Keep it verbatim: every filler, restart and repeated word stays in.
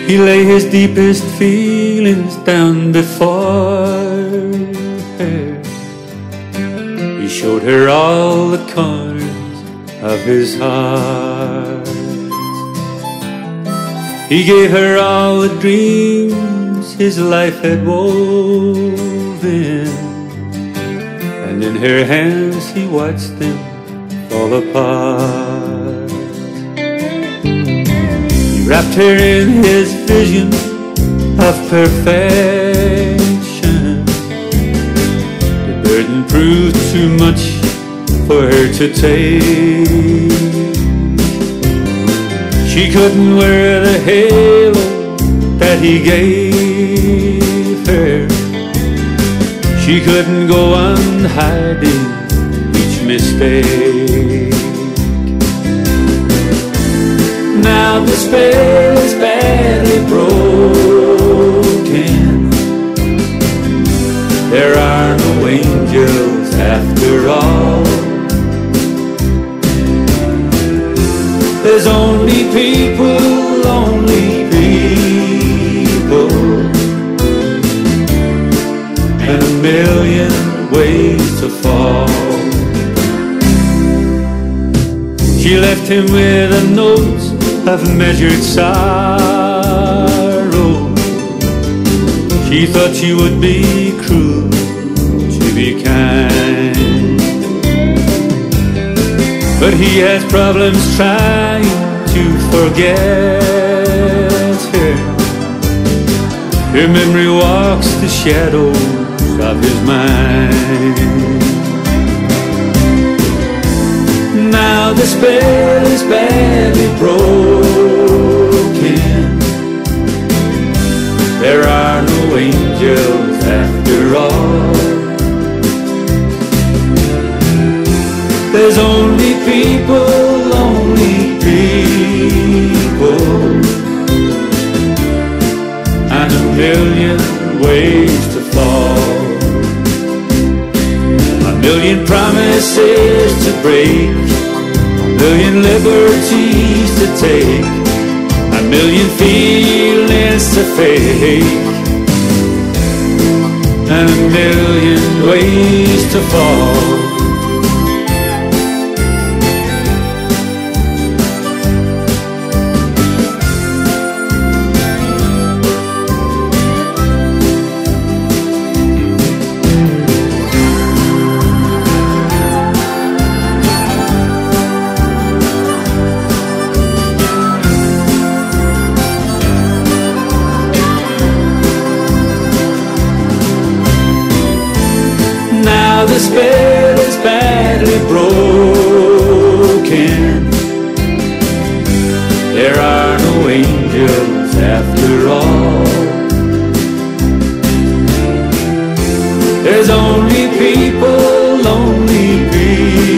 He lay his deepest feelings down before her. He showed her all the corners of his heart. He gave her all the dreams his life had woven, and in her hands he watched them fall apart. He wrapped her in his vision of perfection. The burden proved too much for her to take. She couldn't wear the halo that he gave her. She couldn't go on hiding each mistake. Now the spell is badly broken. There are no angels after all. There's only people, only people, and a million ways to fall. She left him with a note of measured sorrow. She thought she would be cruel to be kind, but he has problems trying to forget her. Her memory walks the shadows of his mind. Now the spell is badly broken. There are no angels after all. There's only people, only people, and a million ways to fall. A million promises to break, a million liberties to take, a million feelings to fake, and a million ways to fall. Now the spell is badly broken. There are no angels after all. There's only people, only people,